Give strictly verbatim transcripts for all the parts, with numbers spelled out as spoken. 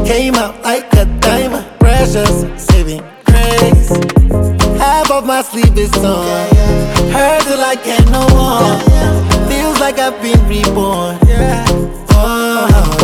came out like a diamond. Precious, saving grace. Half of my sleep is on. Heard till I can't no more. Feels like I've been reborn. Oh,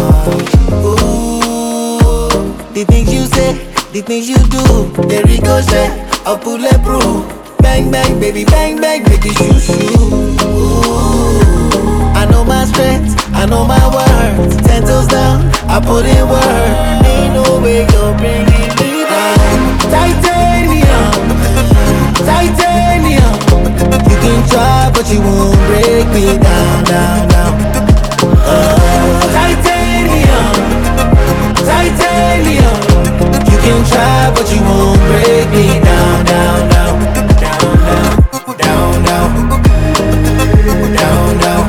ooh. The things you say, the things you do, they ricochet, a bulletproof. Bang bang, baby, bang bang, make it shoot shoot. Ooh. I know my strengths, I know my words. Ten toes down, I put in work. Ain't no way you're bringing me down. Titanium, titanium. You can try, but you won't break me down, down, down. Uh, titanium, titanium. You can try, but you won't break me down, down, down, down, down, down, down, down, down,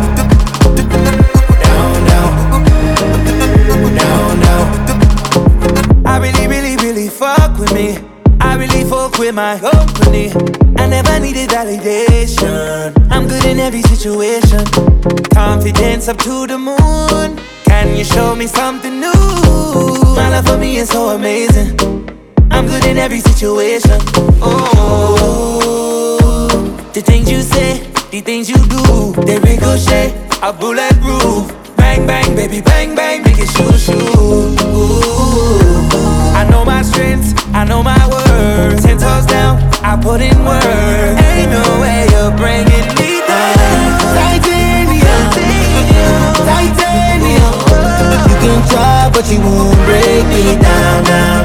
down, down, down. I really, really, really fuck with me. I really fuck with my company. I never needed validation. I'm good in every situation. Confidence up to the moon. Can you show me something new? My love for me is so amazing. I'm good in every situation. Oh, the things you say, the things you do, they ricochet, a bulletproof. Bang bang, baby, bang bang, make it shoot shoot. Ooh. I know my strengths, I know my words. Ten toes down, I put in work. Ain't no way you're bringing me down. Titanium, titanium. You can try, but you won't break me down, down.